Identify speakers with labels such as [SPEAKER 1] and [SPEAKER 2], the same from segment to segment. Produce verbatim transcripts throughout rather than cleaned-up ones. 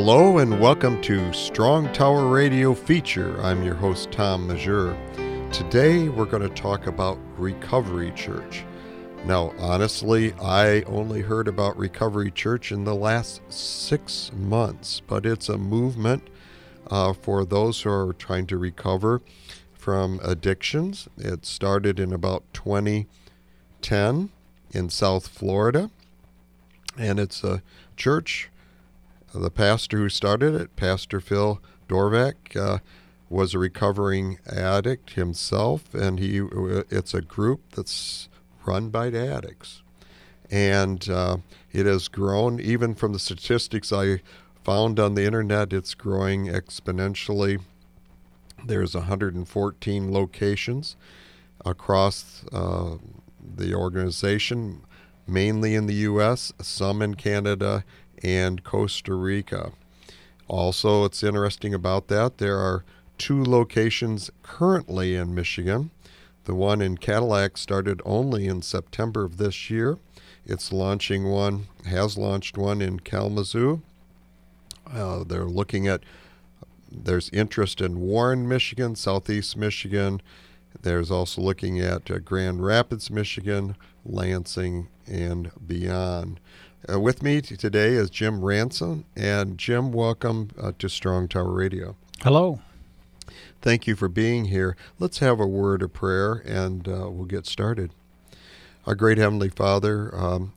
[SPEAKER 1] Hello and welcome to Strong Tower Radio Feature. I'm your host, Tom Majeur. Today we're going to talk about Recovery Church. Now, honestly, I only heard about Recovery Church in the last six months, but it's a movement uh, for those who are trying to recover from addictions. It started in about twenty ten in South Florida, and it's a church. The pastor who started it, Pastor Phil Dorvac, uh, was a recovering addict himself, and he it's a group that's run by addicts. And uh, it has grown, even from the statistics I found on the internet, it's growing exponentially. There's one hundred fourteen locations across uh, the organization, mainly in the U S, some in Canada, and Costa Rica. Also, it's interesting about that, there are two locations currently in Michigan. The one in Cadillac started only in September of this year. It's launching one, has launched one in Kalamazoo. Uh, they're looking at, there's interest in Warren, Michigan, Southeast Michigan. There's also looking at uh, Grand Rapids, Michigan, Lansing, and beyond. Uh, with me t- today is Jim Ransom. And Jim, welcome uh, to Strong Tower Radio.
[SPEAKER 2] Hello.
[SPEAKER 1] Thank you for being here. Let's have a word of prayer and uh, we'll get started. Our great Heavenly Father, um,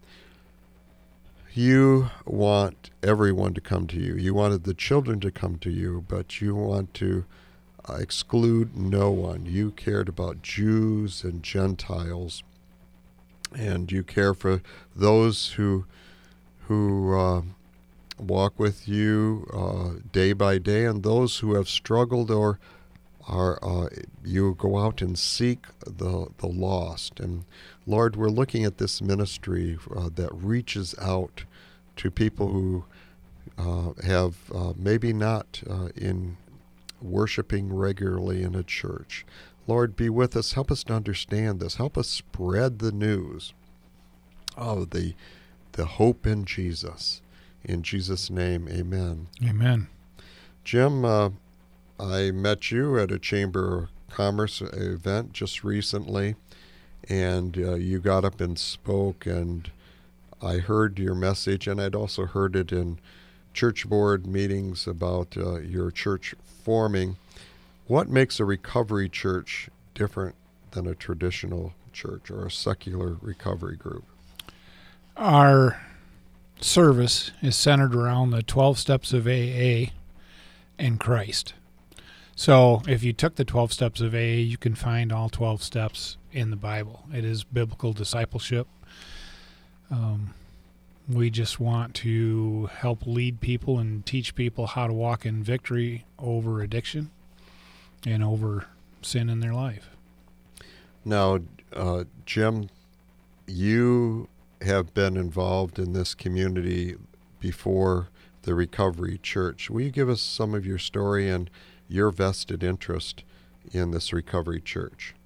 [SPEAKER 1] you want everyone to come to you. You wanted the children to come to you, but you want to uh, exclude no one. You cared about Jews and Gentiles, and you care for those who who uh, walk with you uh, day by day, and those who have struggled or are uh, you go out and seek the the lost. And Lord, we're looking at this ministry uh, that reaches out to people who uh, have uh, maybe not uh, in worshiping regularly in a church. Lord, be with us. Help us to understand this. Help us spread the news of the the hope in Jesus. In Jesus' name, amen.
[SPEAKER 2] Amen.
[SPEAKER 1] Jim, uh, I met you at a Chamber of Commerce event just recently, and uh, you got up and spoke, and I heard your message, and I'd also heard it in church board meetings about uh, your church forming. What makes a recovery church different than a traditional church or a secular recovery group?
[SPEAKER 2] Our service is centered around the twelve steps of A A and Christ. So if you took the twelve steps of A A, you can find all twelve steps in the Bible. It is biblical discipleship. Um, we just want to help lead people and teach people how to walk in victory over addiction and over sin in their life.
[SPEAKER 1] Now, uh, Jim, you have been involved in this community before the Recovery Church. Will you give us some of your story and your vested interest in this Recovery Church?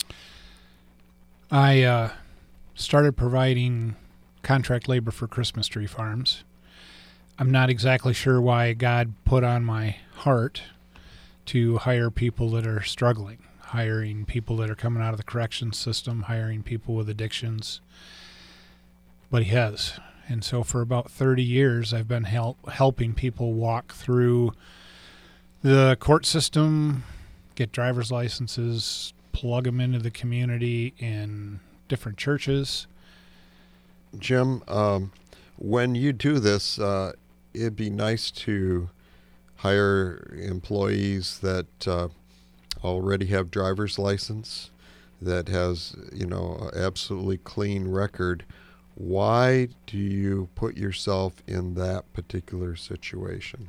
[SPEAKER 2] I uh, started providing contract labor for Christmas tree farms. I'm not exactly sure why God put on my heart to hire people that are struggling, hiring people that are coming out of the corrections system, hiring people with addictions. But he has. And so for about thirty years, I've been help, helping people walk through the court system, get driver's licenses, plug them into the community in different churches.
[SPEAKER 1] Jim, um, when you do this, uh, it'd be nice to hire employees that uh, already have driver's license, that has, you know, absolutely clean record. Why do you put yourself in that particular situation?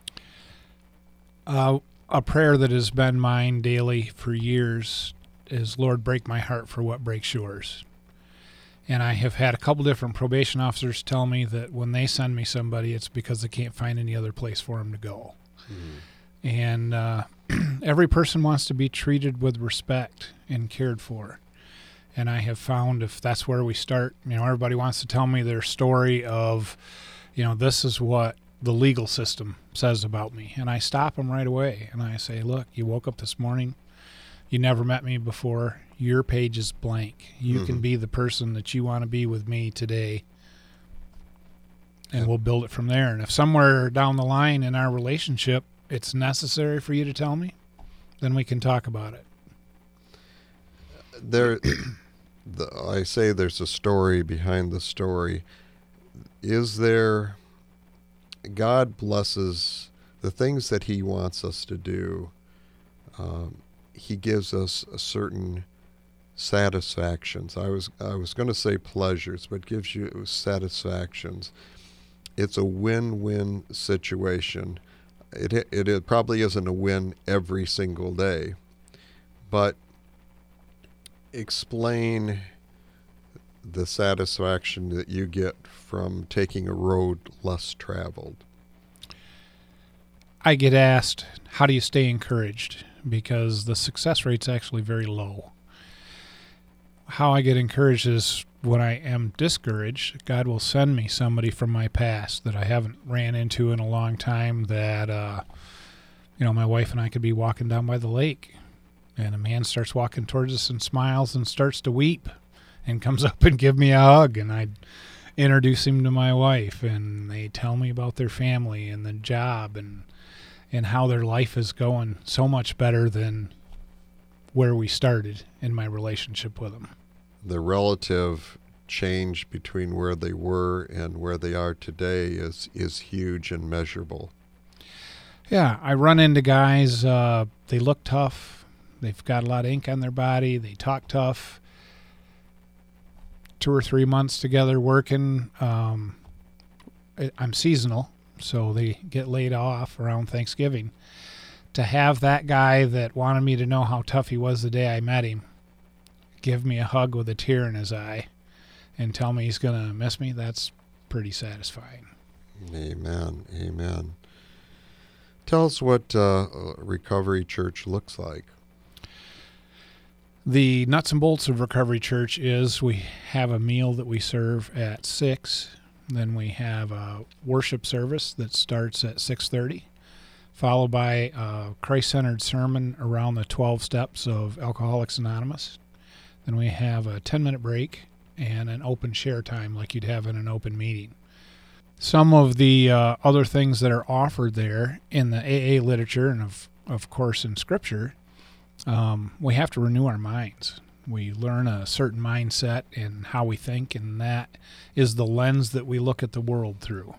[SPEAKER 2] Uh, a prayer that has been mine daily for years is, Lord, break my heart for what breaks yours. And I have had a couple different probation officers tell me that when they send me somebody, it's because they can't find any other place for them to go. Mm-hmm. And uh, every person wants to be treated with respect and cared for. And I have found if that's where we start, you know, everybody wants to tell me their story of, you know, this is what the legal system says about me. And I stop them right away. And I say, look, you woke up this morning. You never met me before. Your page is blank. You mm-hmm. can be the person that you want to be with me today. And we'll build it from there. And if somewhere down the line in our relationship it's necessary for you to tell me, then we can talk about it.
[SPEAKER 1] There, the, I say there's a story behind the story. Is there, God blesses the things that he wants us to do. Um, he gives us a certain satisfactions. I was I was going to say pleasures, but gives you satisfactions. It's a win-win situation. It, it it probably isn't a win every single day, but explain the satisfaction that you get from taking a road less traveled.
[SPEAKER 2] I get asked, how do you stay encouraged? Because the success rate's actually very low. How I get encouraged is when I am discouraged, God will send me somebody from my past that I haven't ran into in a long time that, uh, you know, my wife and I could be walking down by the lake, and a man starts walking towards us and smiles and starts to weep and comes up and give me a hug, and I introduce him to my wife, and they tell me about their family and the job and and how their life is going so much better than where we started in my relationship with them.
[SPEAKER 1] The relative change between where they were and where they are today is is huge and measurable.
[SPEAKER 2] Yeah, I run into guys, uh, they look tough, they've got a lot of ink on their body, they talk tough. Two or three months together working, um, I'm seasonal, so they get laid off around Thanksgiving. To have that guy that wanted me to know how tough he was the day I met him give me a hug with a tear in his eye and tell me he's going to miss me, that's pretty satisfying.
[SPEAKER 1] Amen. Amen. Tell us what uh, Recovery Church looks like.
[SPEAKER 2] The nuts and bolts of Recovery Church is we have a meal that we serve at six. Then we have a worship service that starts at six thirty, followed by a Christ-centered sermon around the twelve steps of Alcoholics Anonymous. Then we have a ten-minute break and an open share time like you'd have in an open meeting. Some of the uh, other things that are offered there in the A A literature and, of, of course, in Scripture, um, we have to renew our minds. We learn a certain mindset in how we think, and that is the lens that we look at the world through.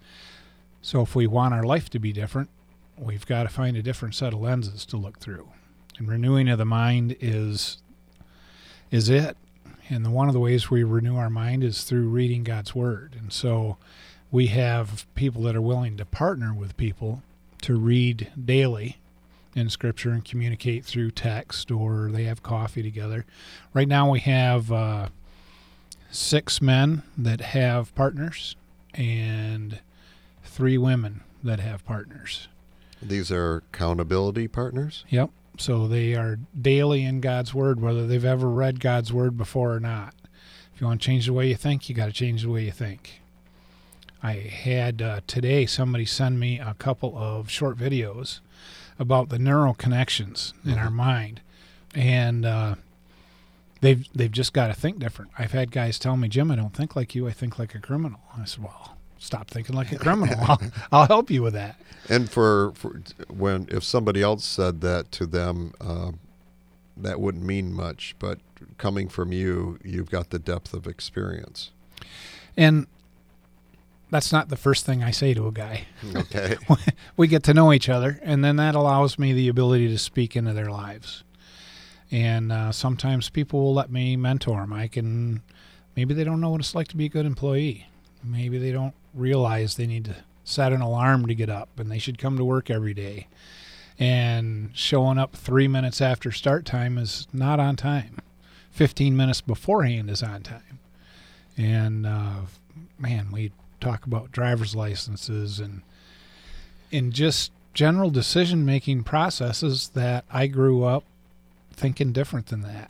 [SPEAKER 2] So if we want our life to be different, we've got to find a different set of lenses to look through. And renewing of the mind is is it. And the, one of the ways we renew our mind is through reading God's Word. And so we have people that are willing to partner with people to read daily in Scripture and communicate through text, or they have coffee together. Right now we have uh, six men that have partners and three women that have partners.
[SPEAKER 1] These are accountability partners?
[SPEAKER 2] Yep. So they are daily in God's Word, whether they've ever read God's Word before or not. If you want to change the way you think, you got to change the way you think. I had uh, today somebody send me a couple of short videos about the neural connections in mm-hmm. our mind, and uh, they've they've just got to think different. I've had guys tell me, Jim, I don't think like you, I think like a criminal. I said, well, stop thinking like a criminal. I'll, I'll help you with that.
[SPEAKER 1] And for, for when if somebody else said that to them, uh, that wouldn't mean much, but coming from you, you've got the depth of experience.
[SPEAKER 2] And that's not the first thing I say to a guy.
[SPEAKER 1] Okay.
[SPEAKER 2] We get to know each other, and then that allows me the ability to speak into their lives. And uh, sometimes people will let me mentor them. I can, maybe they don't know what it's like to be a good employee. Maybe they don't realize they need to set an alarm to get up, and they should come to work every day. And showing up three minutes after start time is not on time. Fifteen minutes beforehand is on time. And, uh, man, we talk about driver's licenses and in just general decision-making processes that I grew up thinking different than that.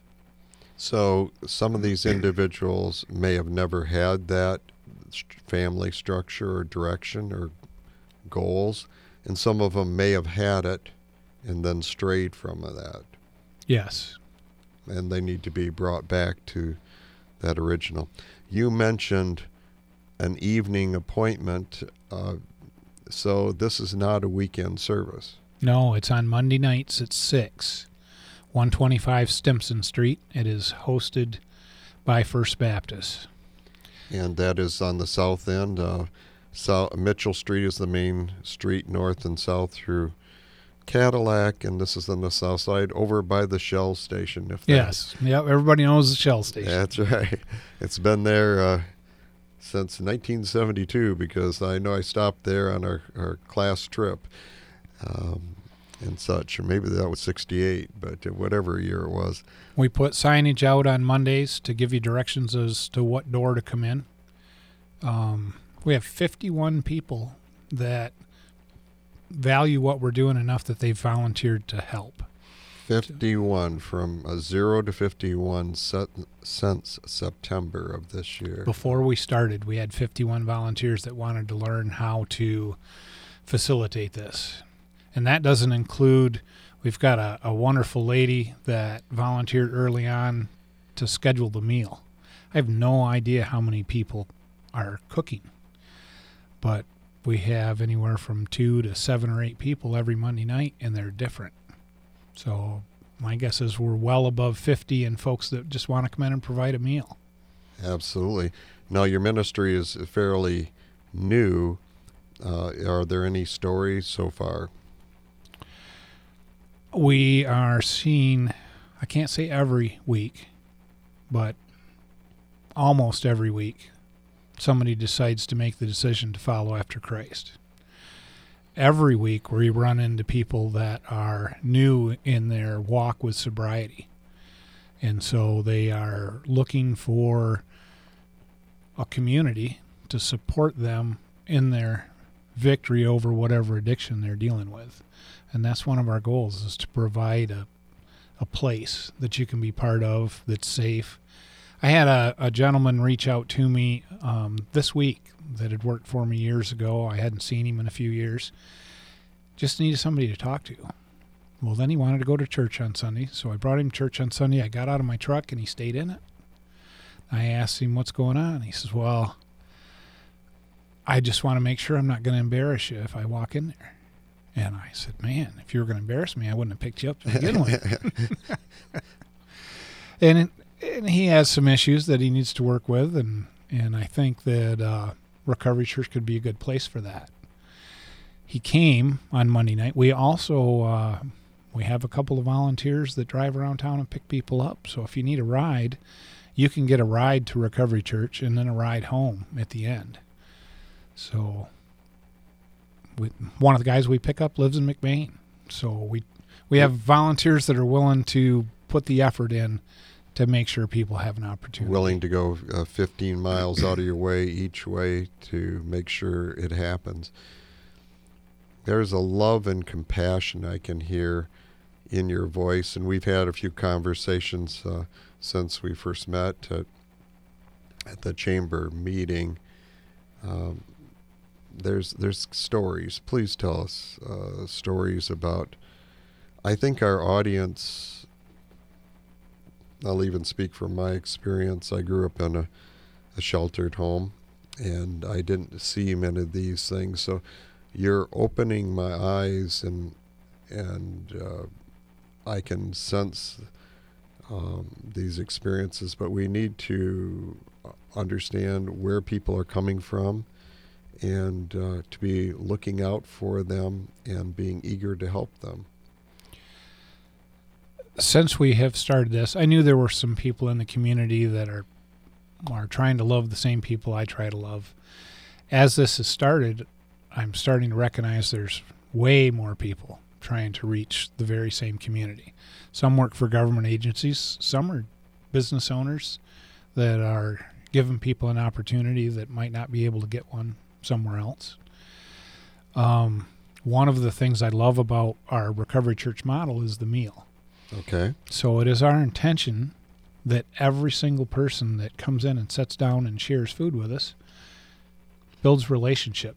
[SPEAKER 1] So some of these individuals may have never had that family structure or direction or goals, and some of them may have had it and then strayed from that.
[SPEAKER 2] Yes.
[SPEAKER 1] And they need to be brought back to that original. You mentioned an evening appointment, uh, so this is not a weekend service.
[SPEAKER 2] No, it's on Monday nights at six, one twenty-five Stimson Street. It is hosted by First Baptist.
[SPEAKER 1] And that is on the south end. Uh, South, Mitchell Street is the main street, north and south through Cadillac, and this is on the south side, over by the Shell station. If
[SPEAKER 2] yes, yep, everybody knows the Shell station.
[SPEAKER 1] That's right. It's been there uh, since nineteen seventy-two, because I know I stopped there on our, our class trip um, and such, or maybe that was sixty-eight, but whatever year it was.
[SPEAKER 2] We put signage out on Mondays to give you directions as to what door to come in. Um, we have fifty-one people that value what we're doing enough that they've volunteered to help.
[SPEAKER 1] fifty-one, from a zero to fifty-one set, since September of this year.
[SPEAKER 2] Before we started, we had fifty-one volunteers that wanted to learn how to facilitate this. And that doesn't include, we've got a, a wonderful lady that volunteered early on to schedule the meal. I have no idea how many people are cooking, but we have anywhere from two to seven or eight people every Monday night, and they're different. So my guess is we're well above fifty and folks that just want to come in and provide a meal.
[SPEAKER 1] Absolutely. Now, your ministry is fairly new. Uh, are there any stories so far?
[SPEAKER 2] We are seeing, I can't say every week, but almost every week, somebody decides to make the decision to follow after Christ. Every week we run into people that are new in their walk with sobriety. And so they are looking for a community to support them in their victory over whatever addiction they're dealing with. And that's one of our goals, is to provide a, a place that you can be part of that's safe. I had a, a gentleman reach out to me um, this week that had worked for me years ago. I hadn't seen him in a few years. Just needed somebody to talk to. Well, then he wanted to go to church on Sunday, so I brought him to church on Sunday. I got out of my truck, and he stayed in it. I asked him, what's going on? He says, well, I just want to make sure I'm not going to embarrass you if I walk in there. And I said, man, if you were going to embarrass me, I wouldn't have picked you up to begin with. and, it, and he has some issues that he needs to work with, and, and I think that uh, Recovery Church could be a good place for that. He came on Monday night. We also uh, we have a couple of volunteers that drive around town and pick people up. So if you need a ride, you can get a ride to Recovery Church and then a ride home at the end. So we, one of the guys we pick up lives in McBain. So we we have volunteers that are willing to put the effort in to make sure people have an opportunity.
[SPEAKER 1] Willing to go uh, fifteen miles out of your way each way to make sure it happens. There's a love and compassion I can hear in your voice, and we've had a few conversations uh, since we first met at, at the chamber meeting. Um, there's there's stories. Please tell us uh, stories about. I think our audience. I'll even speak from my experience. I grew up in a, a sheltered home, and I didn't see many of these things. So you're opening my eyes, and and uh, I can sense um, these experiences. But we need to understand where people are coming from, and uh, to be looking out for them and being eager to help them.
[SPEAKER 2] Since we have started this, I knew there were some people in the community that are are trying to love the same people I try to love. As this has started, I'm starting to recognize there's way more people trying to reach the very same community. Some work for government agencies. Some are business owners that are giving people an opportunity that might not be able to get one somewhere else. Um, one of the things I love about our Recovery Church model is the meal.
[SPEAKER 1] Okay.
[SPEAKER 2] So it is our intention that every single person that comes in and sits down and shares food with us builds relationships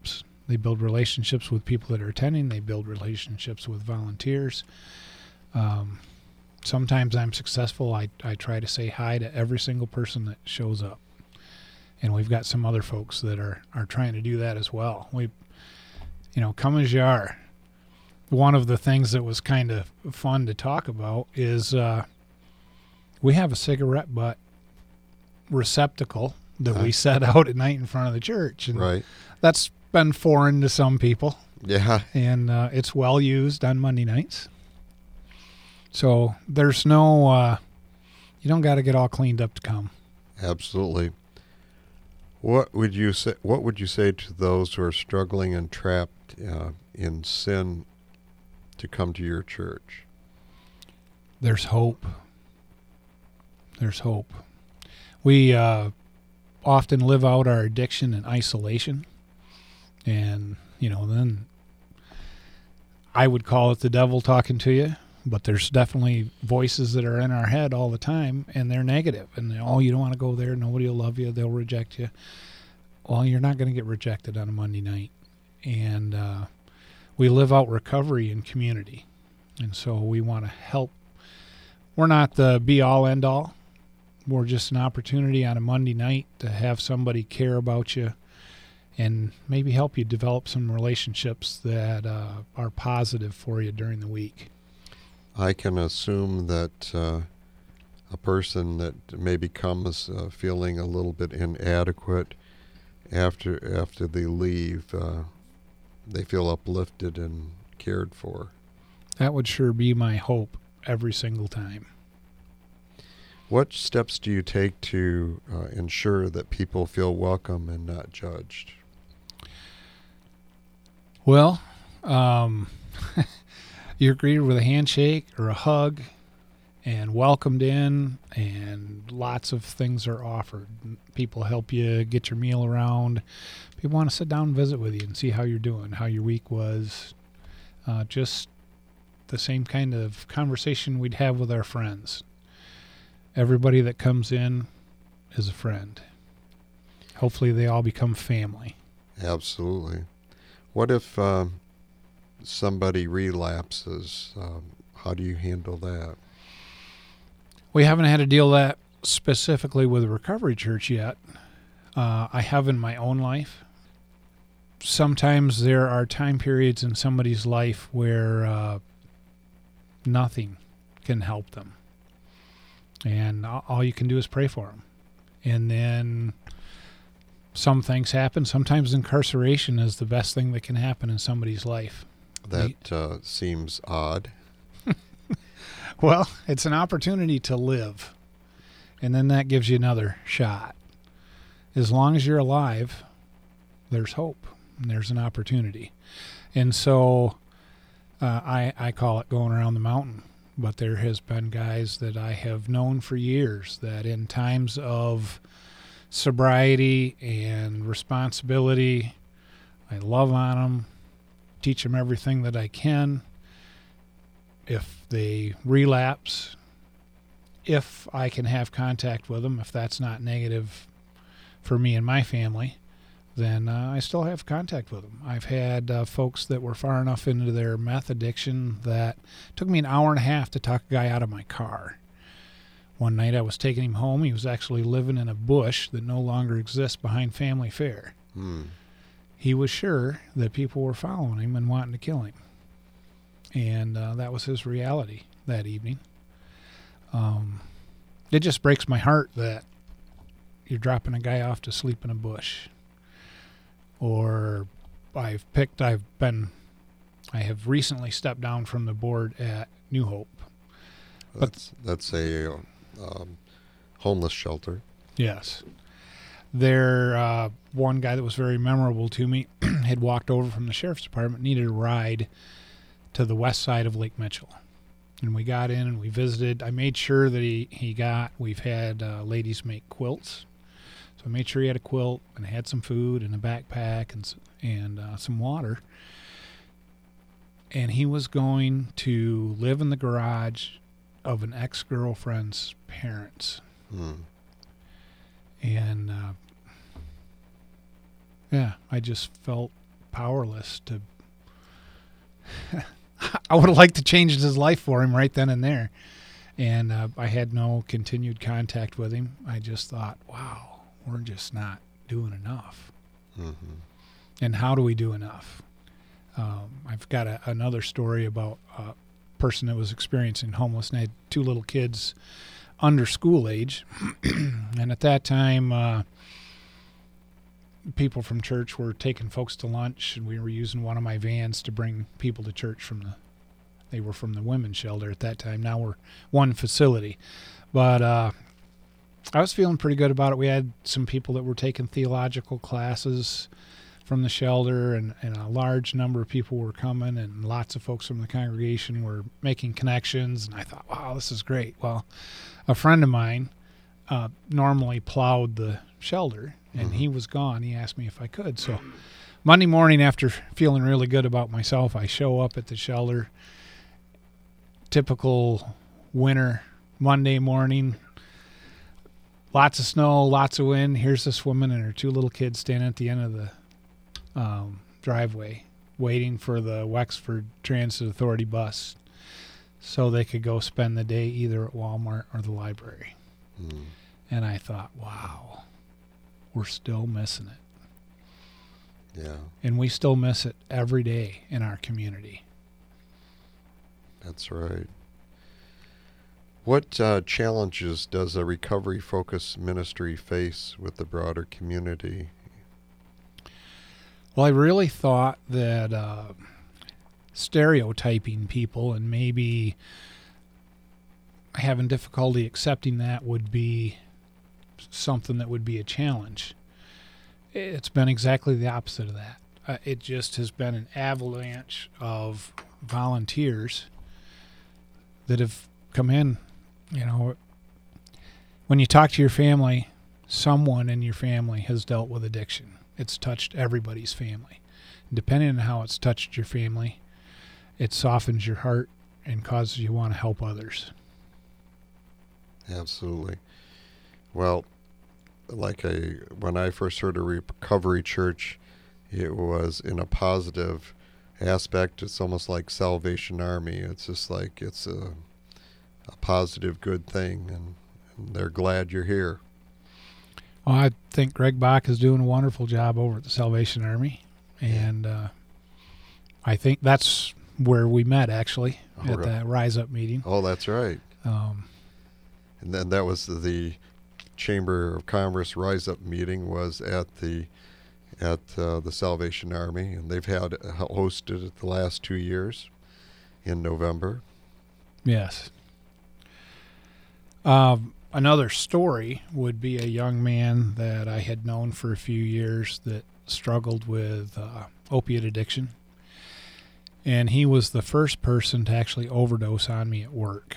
[SPEAKER 2] They build relationships with people that are attending. They build relationships with volunteers. Um, sometimes I'm successful. I, I try to say hi to every single person that shows up. And we've got some other folks that are, are trying to do that as well. We, you know, come as you are. One of the things that was kind of fun to talk about is uh, we have a cigarette butt receptacle that
[SPEAKER 1] Huh?
[SPEAKER 2] we set out at night in front of the church. And
[SPEAKER 1] Right.
[SPEAKER 2] that's been foreign to some people.
[SPEAKER 1] Yeah.
[SPEAKER 2] And uh, it's well used on Monday nights. So there's no, uh, you don't got to get all cleaned up to come.
[SPEAKER 1] Absolutely. What would you say? What would you say to those who are struggling and trapped uh, in sin to come to your church?
[SPEAKER 2] There's hope. There's hope. We uh, often live out our addiction in isolation. And, you know, then I would call it the devil talking to you, but there's definitely voices that are in our head all the time, and they're negative. And, oh, you don't want to go there. Nobody will love you. They'll reject you. Well, you're not going to get rejected on a Monday night. And uh, we live out recovery in community. And so we want to help. We're not the be-all, end-all. We're just an opportunity on a Monday night to have somebody care about you and maybe help you develop some relationships that uh, are positive for you during the week.
[SPEAKER 1] I can assume that uh, a person that maybe comes uh, feeling a little bit inadequate after after they leave, uh, they feel uplifted and cared for.
[SPEAKER 2] That would sure be my hope every single time.
[SPEAKER 1] What steps do you take to uh, ensure that people feel welcome and not judged?
[SPEAKER 2] Well, um, you're greeted with a handshake or a hug and welcomed in, and lots of things are offered. People help you get your meal around. People want to sit down and visit with you and see how you're doing, how your week was. Uh, just the same kind of conversation we'd have with our friends. Everybody that comes in is a friend. Hopefully they all become family.
[SPEAKER 1] Absolutely. What if um, somebody relapses? Um, how do you handle that?
[SPEAKER 2] We haven't had to deal that specifically with a recovery church yet. Uh, I have in my own life. Sometimes there are time periods in somebody's life where uh, nothing can help them. And all you can do is pray for them. And then some things happen. Sometimes incarceration is the best thing that can happen in somebody's life.
[SPEAKER 1] That uh, seems odd.
[SPEAKER 2] Well, it's an opportunity to live. And then that gives you another shot. As long as you're alive, there's hope. And there's an opportunity. And so uh, I, I call it going around the mountain. But there has been guys that I have known for years that in times of sobriety and responsibility, I love on them, teach them everything that I can. If they relapse, if I can have contact with them, if that's not negative for me and my family, then uh, I still have contact with them. I've had uh, folks that were far enough into their meth addiction that it took me an hour and a half to talk a guy out of my car. One night I was taking him home. He was actually living in a bush that no longer exists behind Family Fair.
[SPEAKER 1] Hmm.
[SPEAKER 2] He was sure that people were following him and wanting to kill him. And uh, that was his reality that evening. Um, it just breaks my heart that you're dropping a guy off to sleep in a bush. Or I've picked, I've been, I have recently stepped down from the board at New Hope.
[SPEAKER 1] That's, that's a um, homeless shelter.
[SPEAKER 2] Yes. There, uh, one guy that was very memorable to me had walked over from the sheriff's department, needed a ride to the west side of Lake Mitchell. And we got in and we visited. I made sure that he, he got, we've had uh, ladies make quilts. So I made sure he had a quilt and had some food and a backpack and and uh, some water. And he was going to live in the garage of an ex-girlfriend's parents.
[SPEAKER 1] Hmm.
[SPEAKER 2] And, uh, yeah, I just felt powerless to. I would have liked to change his life for him right then and there. And uh, I had no continued contact with him. I just thought, wow, we're just not doing enough.
[SPEAKER 1] Mm-hmm.
[SPEAKER 2] And how do we do enough? Um, I've got a, another story about a person that was experiencing homelessness. And I had two little kids under school age. And at that time, uh, people from church were taking folks to lunch, and we were using one of my vans to bring people to church from the, they were from the women's shelter at that time. Now we're one facility. But uh, I was feeling pretty good about it. We had some people that were taking theological classes from the shelter, and, and a large number of people were coming, and lots of folks from the congregation were making connections, and I thought, wow, this is great. Well, a friend of mine uh, normally plowed the shelter, and he was gone. He asked me if I could. So Monday morning, after feeling really good about myself, I show up at the shelter. Typical winter Monday morning. Lots of snow, lots of wind. Here's this woman and her two little kids standing at the end of the um, driveway waiting for the Wexford Transit Authority bus so they could go spend the day either at Walmart or the library. Mm. And I thought, wow. We're still missing it.
[SPEAKER 1] Yeah.
[SPEAKER 2] And we still miss it every day in our community.
[SPEAKER 1] That's right. What uh, challenges does a recovery-focused ministry face with the broader community?
[SPEAKER 2] Well, I really thought that uh, stereotyping people and maybe having difficulty accepting that would be something that would be a challenge. It's been exactly the opposite of that. Uh, it just has been an avalanche of volunteers that have come in. You know, when you talk to your family, someone in your family has dealt with addiction. It's touched everybody's family. And depending on how it's touched your family, it softens your heart and causes you to want to help others.
[SPEAKER 1] Absolutely. Well, like I, when I first heard of Recovery Church, it was in a positive aspect. It's almost like Salvation Army. It's just like it's a, a positive, good thing, and, and they're glad you're here.
[SPEAKER 2] Well, I think Greg Bach is doing a wonderful job over at the Salvation Army, and uh, I think that's where we met, actually, oh, at right. that Rise Up meeting.
[SPEAKER 1] Oh, that's right.
[SPEAKER 2] Um,
[SPEAKER 1] and then that was the, the Chamber of Commerce Rise Up meeting was at the at uh, the Salvation Army, and they've had hosted it the last two years in November.
[SPEAKER 2] Yes. Um, another story would be a young man that I had known for a few years that struggled with uh, opiate addiction, and he was the first person to actually overdose on me at work.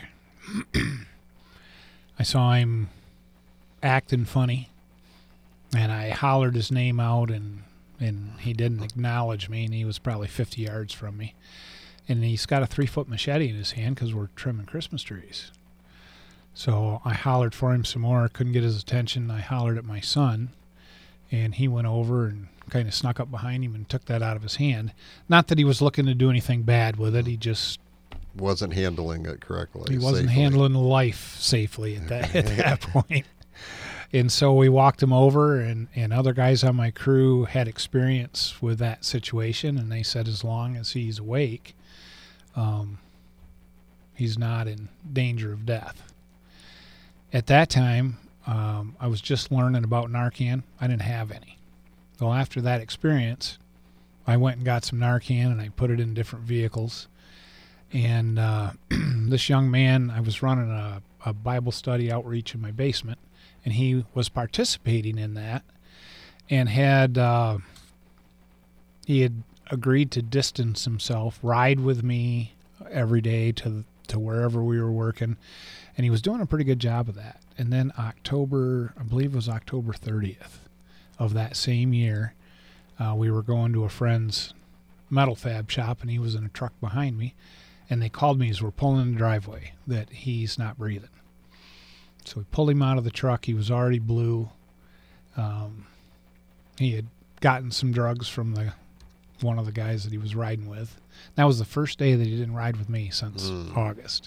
[SPEAKER 2] I saw him acting funny, and I hollered his name out, and and he didn't acknowledge me, and he was probably fifty yards from me, and he's got a three-foot machete in his hand because we're trimming Christmas trees. So I hollered for him some more, couldn't get his attention. I hollered at my son, and he went over and kind of snuck up behind him and took that out of his hand. Not that he was looking to do anything bad with it, he just
[SPEAKER 1] wasn't handling it correctly.
[SPEAKER 2] He wasn't
[SPEAKER 1] safely.
[SPEAKER 2] handling life safely at that at that point. And so we walked him over, and, and other guys on my crew had experience with that situation, and they said as long as he's awake, um, he's not in danger of death. At that time, um, I was just learning about Narcan. I didn't have any. Well, after that experience, I went and got some Narcan, and I put it in different vehicles. And uh, this young man, I was running a, a Bible study outreach in my basement, and he was participating in that, and had uh, he had agreed to distance himself, ride with me every day to to wherever we were working, and he was doing a pretty good job of that. And then October, I believe it was October thirtieth of that same year, uh, we were going to a friend's metal fab shop, and he was in a truck behind me, and they called me as we're pulling in the driveway that he's not breathing. So we pulled him out of the truck. He was already blue. Um, he had gotten some drugs from the one of the guys that he was riding with. That was the first day that he didn't ride with me since mm. August.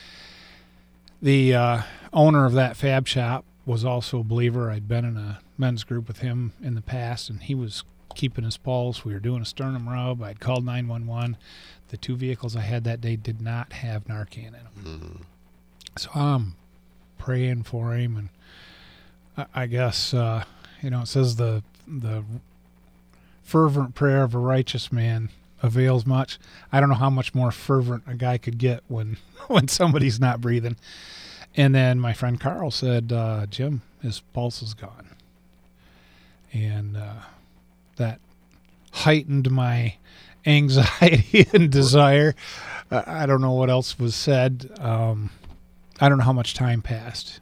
[SPEAKER 2] The uh, owner of that fab shop was also a believer. I'd been in a men's group with him in the past, and he was keeping his pulse. We were doing a sternum rub. I'd called nine one one. The two vehicles I had that day did not have Narcan in them. Mm. So I'm praying for him, and I, I guess, uh, you know, it says the the fervent prayer of a righteous man avails much. I don't know how much more fervent a guy could get when, when somebody's not breathing. And then my friend Carl said, uh, Jim, his pulse is gone. And uh, that heightened my anxiety and desire. Uh, I don't know what else was said. Um, I don't know how much time passed.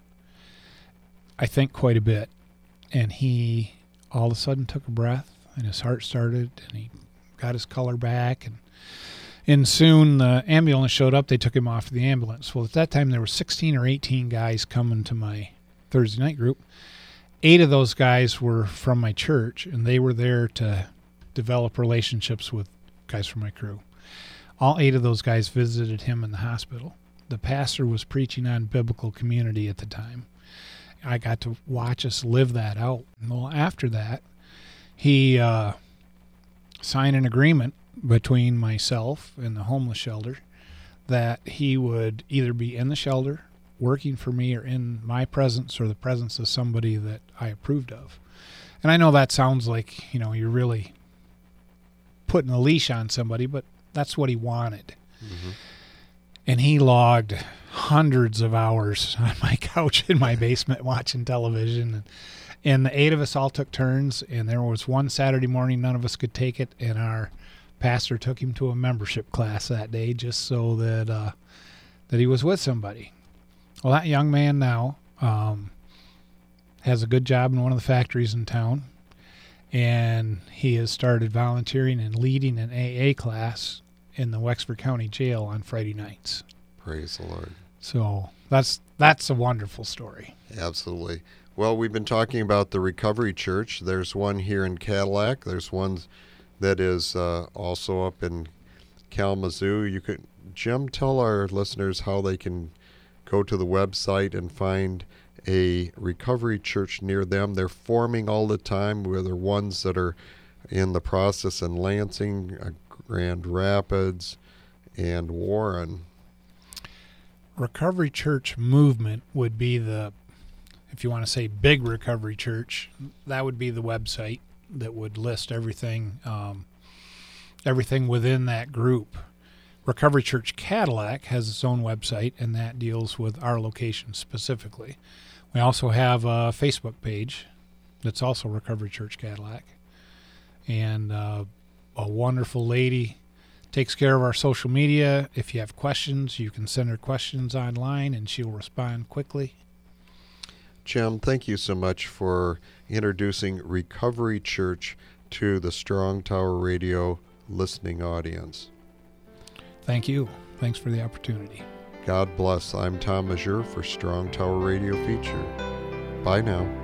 [SPEAKER 2] I think quite a bit. And he all of a sudden took a breath, and his heart started, and he got his color back, and and soon the ambulance showed up. They took him off the ambulance. Well, at that time there were sixteen or eighteen guys coming to my Thursday night group. Eight of those guys were from my church, and they were there to develop relationships with guys from my crew. All eight of those guys visited him in the hospital. The pastor was preaching on biblical community at the time. I got to watch us live that out. Well, after that, he uh, signed an agreement between myself and the homeless shelter that he would either be in the shelter working for me or in my presence or the presence of somebody that I approved of. And I know that sounds like, you know, you're really putting a leash on somebody, but that's what he wanted. Mm-hmm. And he logged hundreds of hours on my couch in my basement watching television. And, and the eight of us all took turns, and there was one Saturday morning none of us could take it, and our pastor took him to a membership class that day just so that uh, that he was with somebody. Well, that young man now um, has a good job in one of the factories in town, and he has started volunteering and leading an A A class in the Wexford County Jail on Friday nights.
[SPEAKER 1] Praise the Lord.
[SPEAKER 2] So that's that's a wonderful story.
[SPEAKER 1] Absolutely. Well, we've been talking about the Recovery Church. There's one here in Cadillac. There's one that is uh, also up in Kalamazoo. You could, Jim, tell our listeners how they can go to the website and find a recovery church near them. They're forming all the time. Where there are ones that are in the process in Lansing, uh, Grand Rapids, and Warren.
[SPEAKER 2] Recovery Church Movement would be the, if you want to say big recovery church, that would be the website that would list everything, um, everything within that group. Recovery Church Cadillac has its own website, and that deals with our location specifically. We also have a Facebook page that's also Recovery Church Cadillac. And uh, a wonderful lady takes care of our social media. If you have questions, you can send her questions online, and she'll respond quickly.
[SPEAKER 1] Jim, thank you so much for introducing Recovery Church to the Strong Tower Radio listening audience.
[SPEAKER 2] Thank you. Thanks for the opportunity.
[SPEAKER 1] God bless. I'm Tom Mazur for Strong Tower Radio Feature. Bye now.